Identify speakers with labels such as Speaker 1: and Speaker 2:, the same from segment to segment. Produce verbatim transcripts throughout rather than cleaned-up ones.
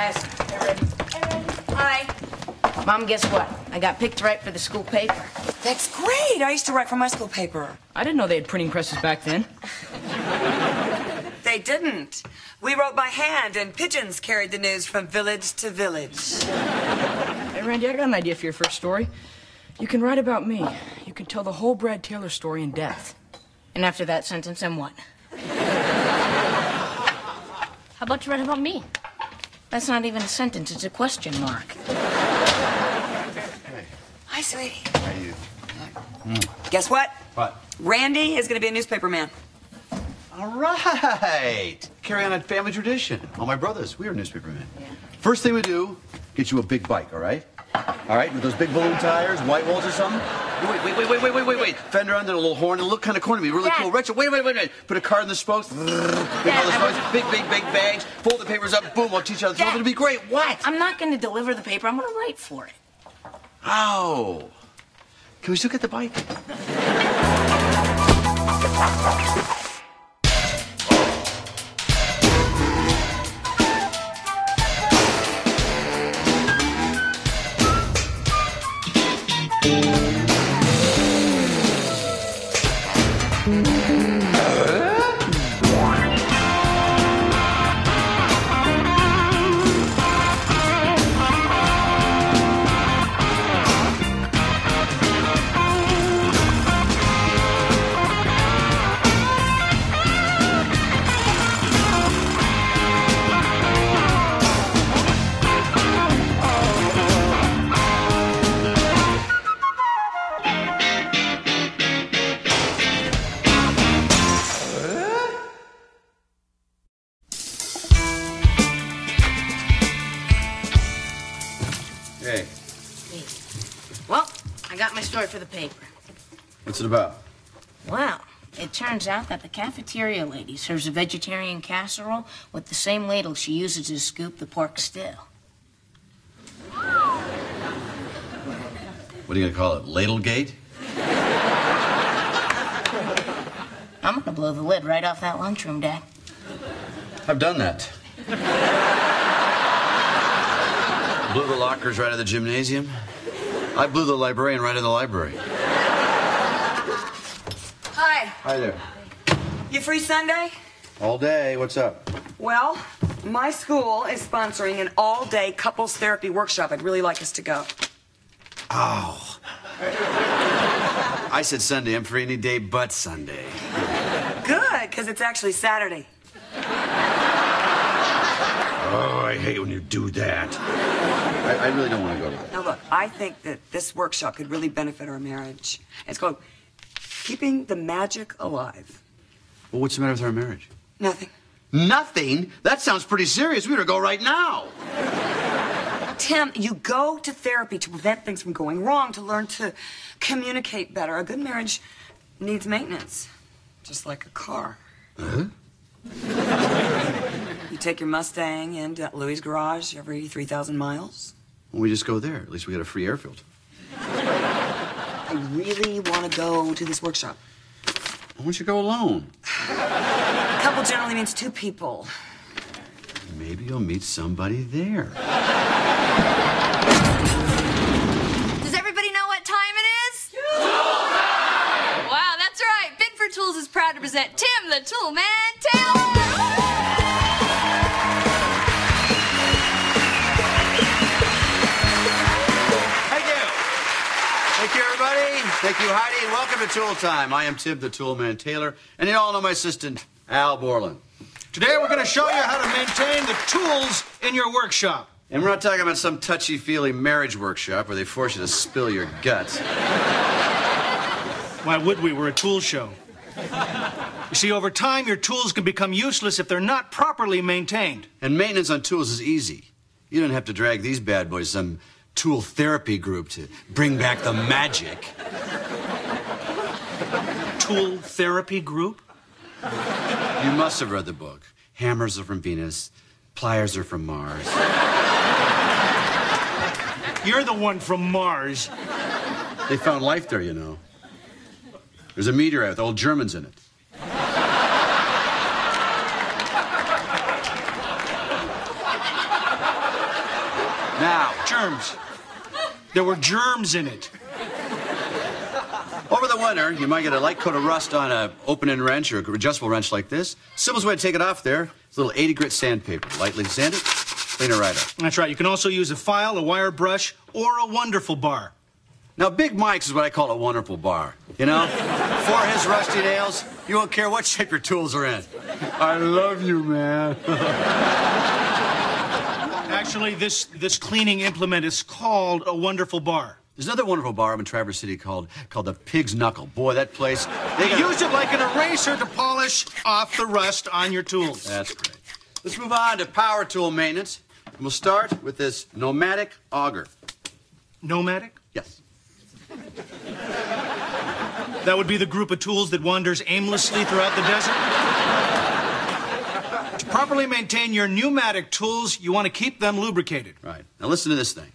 Speaker 1: guys. Hey, Randy. Hey, Randy. Hi. Mom, guess what? I got picked to write for the school paper.
Speaker 2: That's great. I used to write for my school paper.
Speaker 3: I didn't know they had printing presses back then.
Speaker 2: They didn't. We wrote by hand, and pigeons carried the news from village to village.
Speaker 3: Hey, Randy, I got an idea for your first story. You can write about me. You can tell the whole Brad Taylor story in depth.
Speaker 1: And after that sentence, then what?
Speaker 4: How about you write about me?
Speaker 1: That's not even a sentence, it's a question mark.
Speaker 2: Hey. Hi, sweetie.
Speaker 5: How are you?
Speaker 2: Mm. Guess what?
Speaker 5: What?
Speaker 2: Randy is going to be a newspaper man.
Speaker 5: All right. Carry on a family tradition. All my brothers, we are newspapermen. Yeah. First thing we do, get you a big bike, all right? All right, with those big balloon tires, white walls or something. Wait, wait, wait, wait, wait, wait, wait, wait. Fender under, a little horn, and look kind of corny. Be really
Speaker 1: Dad.
Speaker 5: cool. Retro. Wait, wait, wait, wait. Put a card in the spokes. Dad, all the spokes. Big, big, big bags. Fold the papers up. Boom. I'll teach you how to. It'll be great. What?
Speaker 1: I'm not going to deliver the paper. I'm going to write for it.
Speaker 5: Oh. Can we still get the bike? Hey.
Speaker 1: Hey. Well, I got my story for the paper.
Speaker 5: What's it about?
Speaker 1: Well, it turns out that the cafeteria lady serves a vegetarian casserole with the same ladle she uses to scoop the pork stew.
Speaker 5: What are you going to call it? Ladlegate?
Speaker 1: I'm going to blow the lid right off that lunchroom, Dad.
Speaker 5: I've done that. Blew the lockers right out of the gymnasium. I blew the librarian right in the library.
Speaker 2: Hi.
Speaker 5: Hi there.
Speaker 2: You free Sunday?
Speaker 5: All day. What's up?
Speaker 2: Well, my school is sponsoring an all-day couples therapy workshop. I'd really like us to go.
Speaker 5: Oh. I said Sunday. I'm free any day but Sunday.
Speaker 2: Good, because it's actually Saturday.
Speaker 5: Oh, I hate when you do that. I, I really don't want to go to that.
Speaker 2: Now, look, I think that this workshop could really benefit our marriage. It's called Keeping the Magic Alive.
Speaker 5: Well, what's the matter with our marriage?
Speaker 2: Nothing.
Speaker 5: Nothing? That sounds pretty serious. We ought to go right now.
Speaker 2: Tim, you go to therapy to prevent things from going wrong, to learn to communicate better. A good marriage needs maintenance, just like a car.
Speaker 5: Huh?
Speaker 2: You take your Mustang into Louis' garage every three thousand miles.
Speaker 5: Well, we just go there. At least we get a free air filter.
Speaker 2: I really want to go to this workshop.
Speaker 5: Why don't you go alone?
Speaker 2: A couple generally means two people.
Speaker 5: Maybe you'll meet somebody there.
Speaker 4: Does everybody know what time it is? Tool time! Wow, that's right. Binford Tools is proud to present Tim the Tool Man Taylor.
Speaker 5: Thank you. Thank you, everybody. Thank you, Heidi, and welcome to Tool Time. I am Tim the Tool Man Taylor, and you all know my assistant, Al Borland.
Speaker 6: Today we're going to show you how to maintain the tools in your workshop.
Speaker 5: And we're not talking about some touchy-feely marriage workshop where they force you to spill your guts.
Speaker 6: Why would we? We're a tool show. You see, over time, your tools can become useless if they're not properly maintained.
Speaker 5: And maintenance on tools is easy. You don't have to drag these bad boys to some tool therapy group to bring back the magic.
Speaker 6: Tool therapy group?
Speaker 5: You must have read the book. Hammers are from Venus. Pliers are from Mars.
Speaker 6: You're the one from Mars.
Speaker 5: They found life there, you know. There's a meteorite with old Germans in it. Now,
Speaker 6: Germs. There were germs in it.
Speaker 5: over the winter, you might get a light coat of rust on a open-end wrench or adjustable wrench like this. Simplest way to take it off there is a little eighty grit sandpaper. Lightly sand it, clean it right up.
Speaker 6: That's right. You can also use a file, a wire brush, or a wonderful bar.
Speaker 5: Now, Big Mike's is what I call a wonderful bar. You know? For his rusty nails, you won't care what shape your tools are in. I love you, man.
Speaker 6: Actually, this, this cleaning implement is called a wonderful bar.
Speaker 5: There's another wonderful bar up in Traverse City called called the Pig's Knuckle. Boy, that place...
Speaker 6: They use it like an eraser to polish off the rust on your tools.
Speaker 5: That's great. Let's move on to power tool maintenance. And we'll start with this Nomadic auger.
Speaker 6: Nomadic?
Speaker 5: Yes.
Speaker 6: That would be the group of tools that wanders aimlessly throughout the desert? To properly maintain your pneumatic tools, you want to keep them lubricated.
Speaker 5: Right. Now listen to this thing.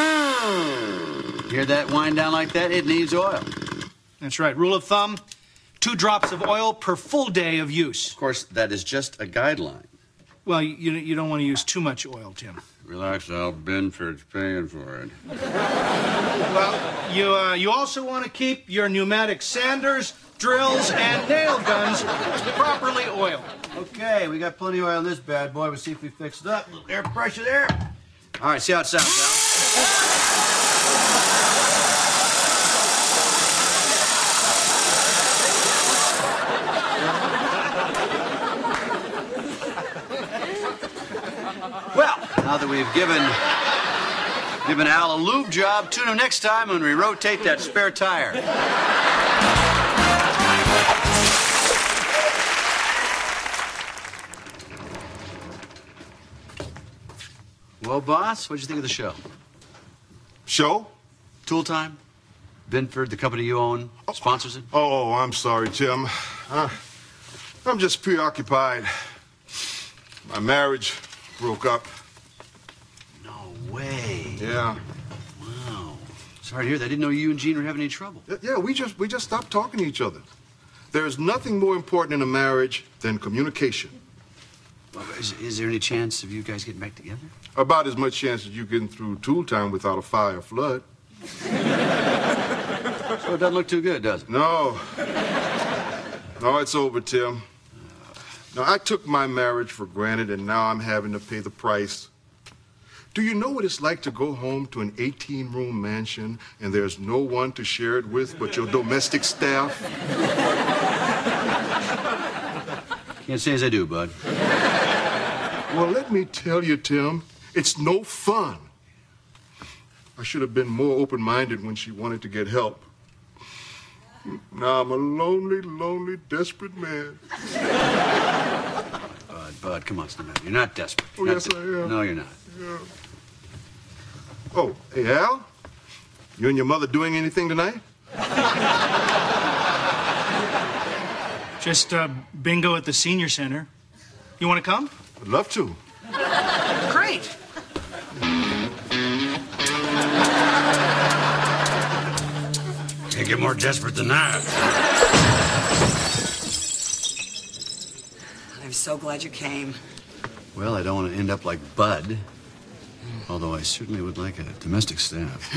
Speaker 5: Hear that wind down like that? It needs oil.
Speaker 6: That's right. Rule of thumb, two drops of oil per full day of use.
Speaker 5: Of course, that is just a guideline.
Speaker 6: Well, you, you don't want to use too much oil, Tim.
Speaker 5: Relax, Al. Benford's paying for it.
Speaker 6: Well, you, uh, you also want to keep your pneumatic sanders, drills, and nail guns properly oiled.
Speaker 5: Okay, we got plenty of oil in this bad boy. We'll see if we fix it up. A little air pressure there. All right, see how it sounds, Al. Well, now that we've given given Al a lube job, tune him next time when we rotate that spare tire. Well, boss, what'd you think of the show?
Speaker 7: Show?
Speaker 5: Tool Time? Binford, the company you own, sponsors it?
Speaker 7: Oh, I'm sorry, Tim. Uh, I'm just preoccupied. My marriage broke up.
Speaker 5: No way.
Speaker 7: Yeah.
Speaker 5: Wow. Sorry to hear that. I didn't know you and Gene were having any trouble.
Speaker 7: Yeah, we just we just stopped talking to each other. There's nothing more important in a marriage than communication.
Speaker 5: Well, is, is there any chance of you guys getting back together?
Speaker 7: About as much chance as you getting through Tool Time without a fire flood.
Speaker 5: So it doesn't look too good, does it?
Speaker 7: No. No, it's over, Tim. Now, I took my marriage for granted, and now I'm having to pay the price. Do you know what it's like to go home to an eighteen-room mansion and there's no one to share it with but your domestic staff?
Speaker 5: Can't say as I do, bud.
Speaker 7: Well, let me tell you, Tim, it's no fun. I should have been more open-minded when she wanted to get help. Now I'm a lonely, lonely, desperate man.
Speaker 5: Bud, Bud, come on, stop it. You're not desperate.
Speaker 7: Oh,
Speaker 5: You're
Speaker 7: yes,
Speaker 5: not
Speaker 7: I am.
Speaker 5: No, you're not.
Speaker 7: Yeah. Oh, hey, Al? You and your mother doing anything tonight?
Speaker 6: Just uh, bingo at the senior center. You want to come?
Speaker 7: I'd love to.
Speaker 2: Great.
Speaker 5: Can't get more desperate than that.
Speaker 2: I'm so glad you came.
Speaker 5: Well, I don't want to end up like Bud. Although I certainly would like a domestic staff.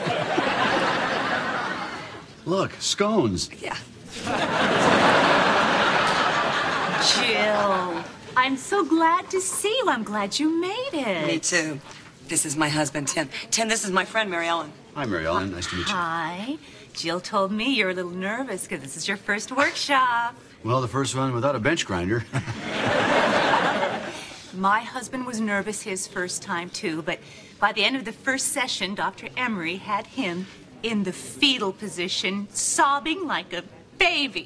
Speaker 5: Look, scones.
Speaker 2: Yeah.
Speaker 8: Jill, I'm so glad to see you. I'm glad you made it.
Speaker 2: Me too. This is my husband, Tim. Tim, this is my friend, Mary Ellen.
Speaker 5: Hi, Mary Ellen. Nice to meet you.
Speaker 8: Hi. Jill told me you're a little nervous because this is your first workshop.
Speaker 5: Well, the first one without a bench grinder.
Speaker 8: My husband was nervous his first time, too, but by the end of the first session, Doctor Emery had him in the fetal position, sobbing like a baby.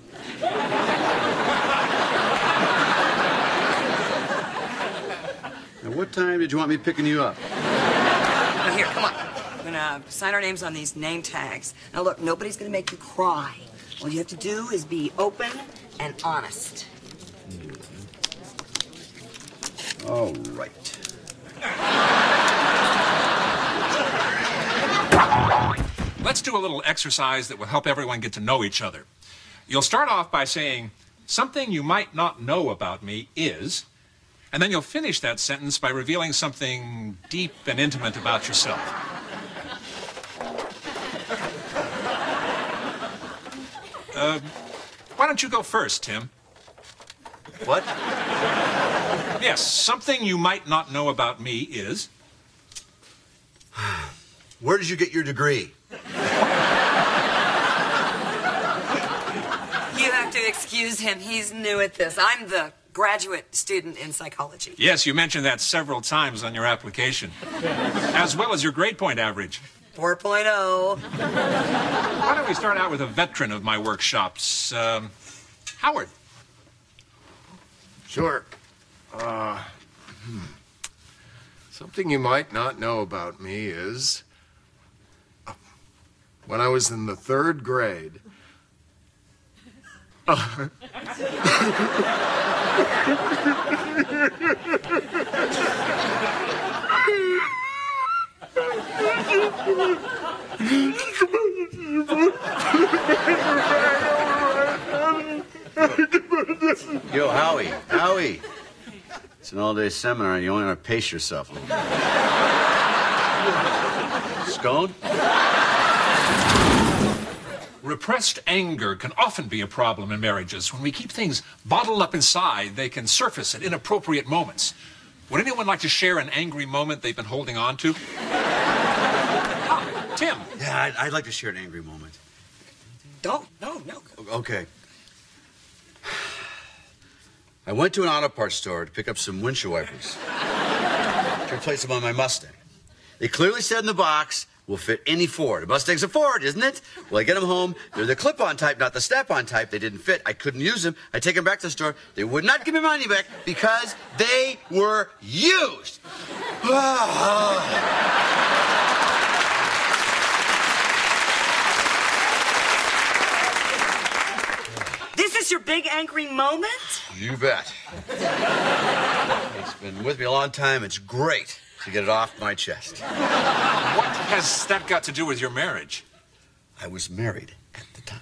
Speaker 5: Now, what time did you want me picking you up?
Speaker 2: Now, here, come on. We're gonna sign our names on these name tags. Now, look, nobody's gonna make you cry. All you have to do is be open and honest.
Speaker 5: All right.
Speaker 9: Let's do a little exercise that will help everyone get to know each other. You'll start off by saying, something you might not know about me is, And then you'll finish that sentence by revealing something deep and intimate about yourself. Uh, why don't you go first, Tim?
Speaker 5: What?
Speaker 9: Yes, something you might not know about me is...
Speaker 5: Where did you get your degree?
Speaker 2: You have to excuse him. He's new at this. I'm the graduate student in psychology.
Speaker 9: Yes, you mentioned that several times on your application. As well as your grade point average.
Speaker 2: four point oh.
Speaker 9: Why don't we start out with a veteran of my workshops, um, Howard?
Speaker 10: Sure. Uh, hmm. Something you might not know about me is... uh, when I was in the third grade... Uh,
Speaker 5: Yo, Howie, Howie. It's an all-day seminar. You only want to pace yourself a little bit. Scone?
Speaker 9: Repressed anger can often be a problem in marriages. When we keep things bottled up inside, they can surface at inappropriate moments. Would anyone like to share an angry moment they've been holding on to? Ah, Tim.
Speaker 5: Yeah, I'd, I'd like to share an angry moment.
Speaker 2: Don't, no, no.
Speaker 5: Okay. I went to an auto parts store to pick up some windshield wipers to replace them on my Mustang. They clearly said in the box, will fit any Ford. A Mustang's a Ford, isn't it? Well, I get them home. They're the clip-on type, not the snap-on type. They didn't fit. I couldn't use them. I take them back to the store. They would not give me money back because they were used.
Speaker 2: This is your big angry moment?
Speaker 5: You bet. It's been with me a long time. It's great to get it off my chest.
Speaker 9: What has that got to do with your marriage?
Speaker 5: I was married at the time.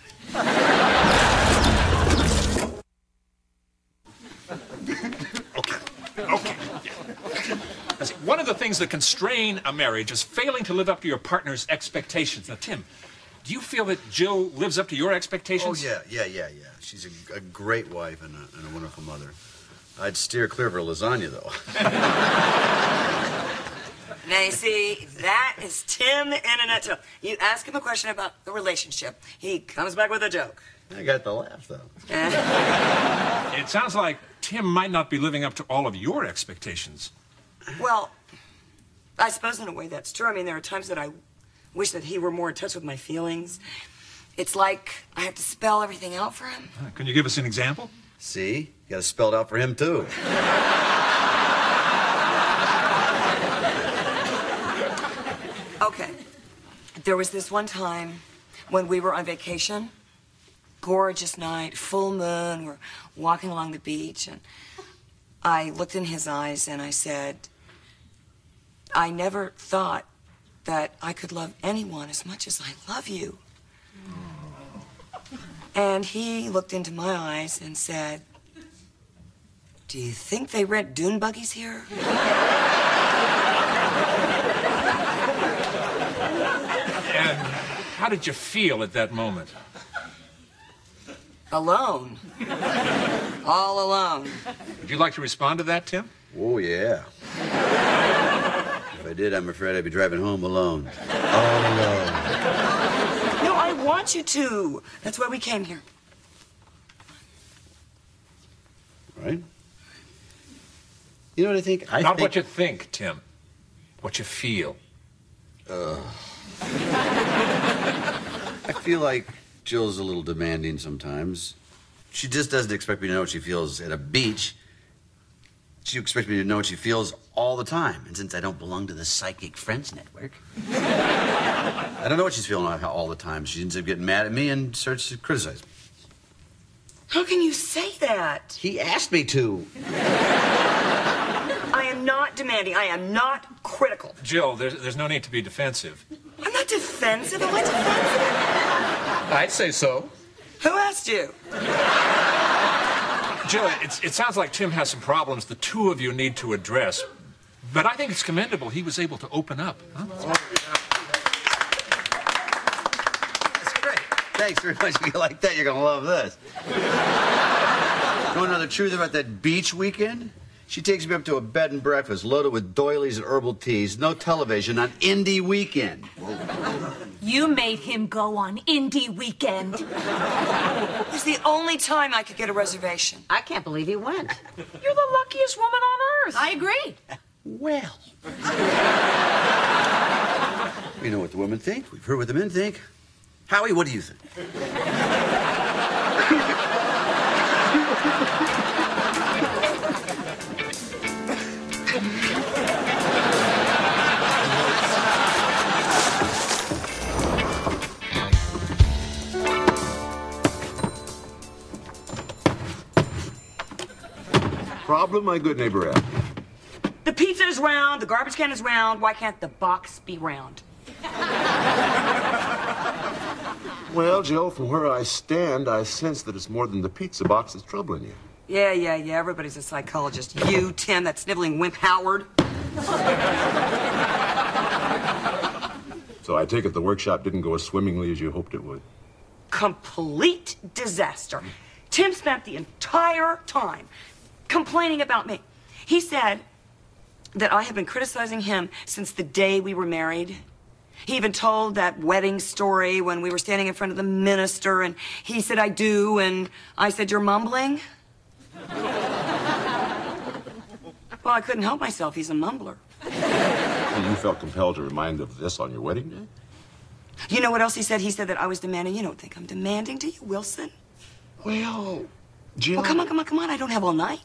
Speaker 9: Okay. Okay. Yeah. See, one of the things that can strain a marriage is failing to live up to your partner's expectations. Now, Tim, do you feel that Jill lives up to your expectations?
Speaker 5: Oh, yeah, yeah, yeah, yeah. She's a, a great wife and a, and a wonderful mother. I'd steer clear of her lasagna, though.
Speaker 2: Now, you see, that is Tim in a nutshell. You ask him a question about the relationship, he comes back with a joke.
Speaker 5: I got the laugh, though.
Speaker 9: It sounds like Tim might not be living up to all of your expectations.
Speaker 2: Well, I suppose in a way that's true. I mean, there are times that I wish that he were more in touch with my feelings. It's like I have to spell everything out for him.
Speaker 9: Uh, can you give us an example?
Speaker 5: See? You got to spell it out for him, too.
Speaker 2: Okay. There was this one time when we were on vacation. Gorgeous night, full moon. We're walking along the beach, and I looked in his eyes and I said, I never thought that I could love anyone as much as I love you. And he looked into my eyes and said, do you think they rent dune buggies here?
Speaker 9: And how did you feel at that moment?
Speaker 2: Alone. All alone.
Speaker 9: Would you like to respond to that, Tim?
Speaker 5: Oh, yeah. If I did, I'm afraid I'd be driving home alone. All alone.
Speaker 2: No, I want you to. That's why we came here.
Speaker 5: Right? You know what I think? I
Speaker 9: Not
Speaker 5: think...
Speaker 9: what you think, Tim. What you feel.
Speaker 5: Uh, I feel like Jill's a little demanding sometimes. She just doesn't expect me to know what she feels at a beach. She expects me to know what she feels all the time. And since I don't belong to the Psychic Friends Network, I don't know what she's feeling all the time. She ends up getting mad at me and starts to criticize me.
Speaker 2: How can you say that?
Speaker 5: He asked me to.
Speaker 2: I am not demanding. I am not critical.
Speaker 9: Jill, there's, there's no need to be defensive.
Speaker 2: I'm not defensive. Am I defensive?
Speaker 10: I'd say so.
Speaker 2: Who asked you?
Speaker 9: Jill, it's, it sounds like Tim has some problems the two of you need to address. But I think it's commendable he was able to open up. Huh?
Speaker 5: That's great. Thanks very much. If you like that, you're going to love this. You want to know the truth about that beach weekend? She takes me up to a bed and breakfast loaded with doilies and herbal teas, no television on Indie Weekend.
Speaker 8: You made him go on Indie Weekend.
Speaker 2: It was the only time I could get a reservation.
Speaker 1: I can't believe he went.
Speaker 3: You're the luckiest woman on earth.
Speaker 1: I agree.
Speaker 5: Well. We know what the women think. We've heard what the men think. Howie, what do you think?
Speaker 7: Problem, my good neighbor Al?
Speaker 2: The pizza is round, the garbage can is round. Why can't the box be round?
Speaker 7: Well, Jill, from where I stand, I sense that it's more than the pizza box that's troubling you.
Speaker 2: Yeah, yeah, yeah. Everybody's a psychologist. You, Tim, that sniveling wimp Howard.
Speaker 7: So I take it the workshop didn't go as swimmingly as you hoped it would.
Speaker 2: Complete disaster. Tim spent the entire time complaining about me. He said that I have been criticizing him since the day we were married. He even told that wedding story when we were standing in front of the minister, and he said, I do, and I said, you're mumbling? Well, I couldn't help myself. He's a mumbler.
Speaker 7: And you felt compelled to remind of this on your wedding day?
Speaker 2: You know what else he said? He said that I was demanding. You don't think I'm demanding, do you, Wilson?
Speaker 7: Well, Jill...
Speaker 2: Well, come on, come on, come on. I don't have all night.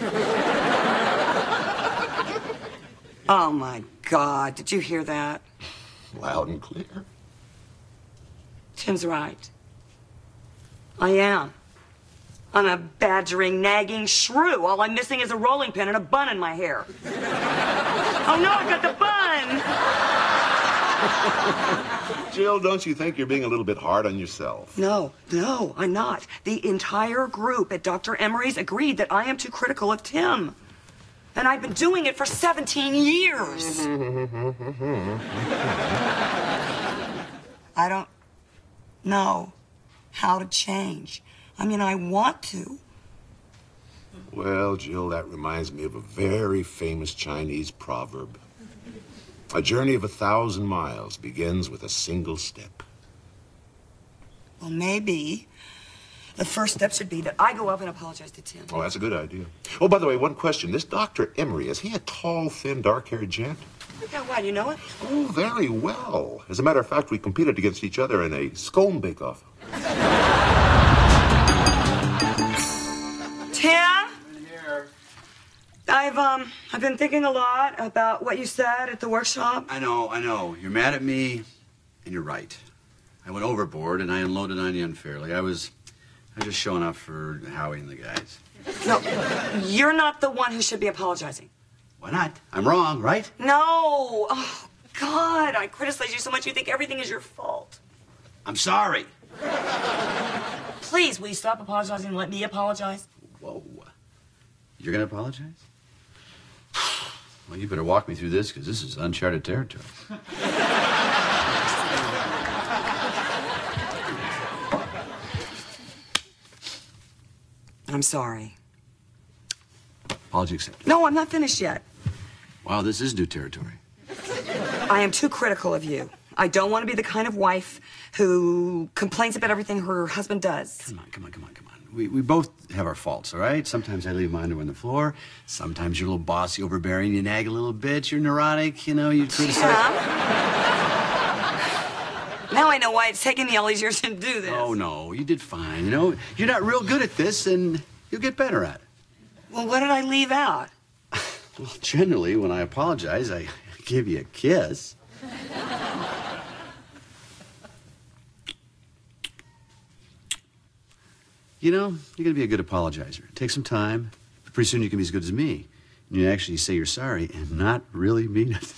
Speaker 2: Oh, my God. Did you hear that?
Speaker 7: Loud and clear.
Speaker 2: Tim's right. I am. I'm a badgering, nagging shrew. All I'm missing is a rolling pin and a bun in my hair. Oh, no, I've got the bun!
Speaker 7: Jill, don't you think you're being a little bit hard on yourself?
Speaker 2: No, no, I'm not. The entire group at Doctor Emery's agreed that I am too critical of Tim. And I've been doing it for seventeen years. I don't know how to change. I mean, I want to.
Speaker 7: Well, Jill, that reminds me of a very famous Chinese proverb. A journey of a thousand miles begins with a single step.
Speaker 2: Well, maybe the first step should be that I go up and apologize to Tim.
Speaker 7: Oh, that's a good idea. Oh, by the way, one question. This Doctor Emery, is he a tall, thin, dark-haired gent?
Speaker 2: Yeah, why, do you know it?
Speaker 7: Oh, very well. As a matter of fact, we competed against each other in a scone bake-off.
Speaker 2: Tim? I've, um, I've been thinking a lot about what you said at the workshop.
Speaker 5: I know, I know. You're mad at me, and you're right. I went overboard, and I unloaded on you unfairly. I was, I was just showing up for Howie and the guys.
Speaker 2: No, you're not the one who should be apologizing.
Speaker 5: Why not? I'm wrong, right?
Speaker 2: No. Oh, God, I criticize you so much you think everything is your fault.
Speaker 5: I'm sorry.
Speaker 2: Please, will you stop apologizing and let me apologize?
Speaker 5: Whoa. You're going to apologize? Well, you better walk me through this, because this is uncharted territory.
Speaker 2: I'm sorry.
Speaker 5: Apology accepted.
Speaker 2: No, I'm not finished yet.
Speaker 5: Wow, this is new territory.
Speaker 2: I am too critical of you. I don't want to be the kind of wife who complains about everything her husband does.
Speaker 5: Come on, come on, come on, come on. We, we both have our faults, all right? Sometimes I leave my underwear on the floor. Sometimes you're a little bossy, overbearing. You nag a little bit. You're neurotic. You know, you criticize.
Speaker 2: Yeah. Now I know why it's taken me all these years to do this.
Speaker 5: Oh, no. You did fine. You know, you're not real good at this, and you'll get better at it.
Speaker 2: Well, what did I leave out?
Speaker 5: Well, generally, when I apologize, I give you a kiss. You know, you're going to be a good apologizer. Take some time, but pretty soon you can be as good as me. And you actually say you're sorry and not really mean it.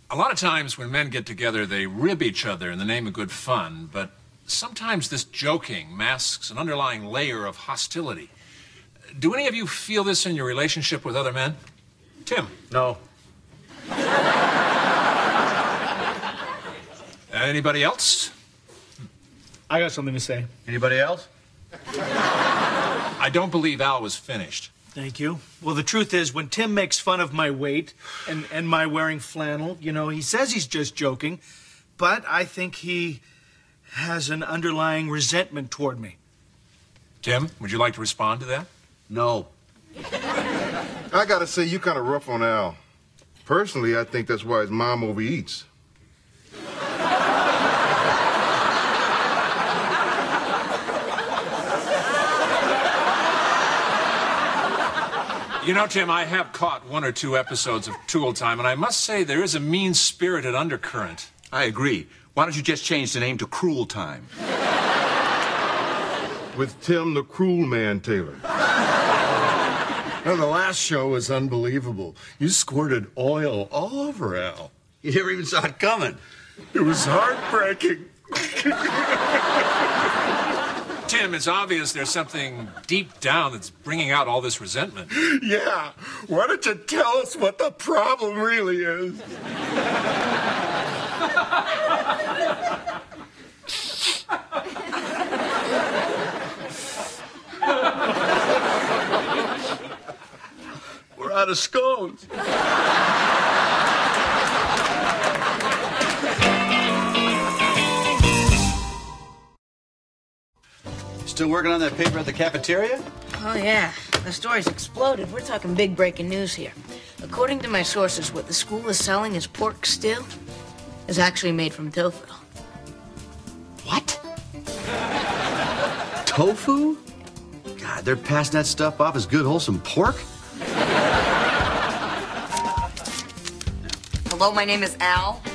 Speaker 9: A lot of times when men get together, they rib each other in the name of good fun, but sometimes this joking masks an underlying layer of hostility. Do any of you feel this in your relationship with other men? Tim?
Speaker 5: No.
Speaker 9: Anybody else?
Speaker 6: I got something to say.
Speaker 5: Anybody else?
Speaker 9: I don't believe Al was finished.
Speaker 6: Thank you. Well, the truth is, when Tim makes fun of my weight and, and my wearing flannel, you know, he says he's just joking, but I think he has an underlying resentment toward me.
Speaker 9: Tim, would you like to respond to that?
Speaker 5: No.
Speaker 7: I gotta say, you kind of rough on Al. Personally, I think that's why his mom overeats.
Speaker 9: You know, Tim, I have caught one or two episodes of Tool Time, and I must say there is a mean-spirited undercurrent.
Speaker 11: I agree. Why don't you just change the name to Cruel Time?
Speaker 7: With Tim the Cruel Man Taylor.
Speaker 10: Now, the last show was unbelievable. You squirted oil all over Al.
Speaker 5: You never even saw it coming.
Speaker 10: It was heartbreaking.
Speaker 9: Tim, it's obvious there's something deep down that's bringing out all this resentment.
Speaker 10: Yeah. Why don't you tell us what the problem really is?
Speaker 11: We're out of scones.
Speaker 5: Still working on that paper at the cafeteria?
Speaker 1: Oh, yeah. The story's exploded. We're talking big breaking news here. According to my sources, what the school is selling as pork stew is actually made from tofu.
Speaker 5: What? Tofu? God, they're passing that stuff off as good, wholesome pork?
Speaker 2: Hello, my name is Al.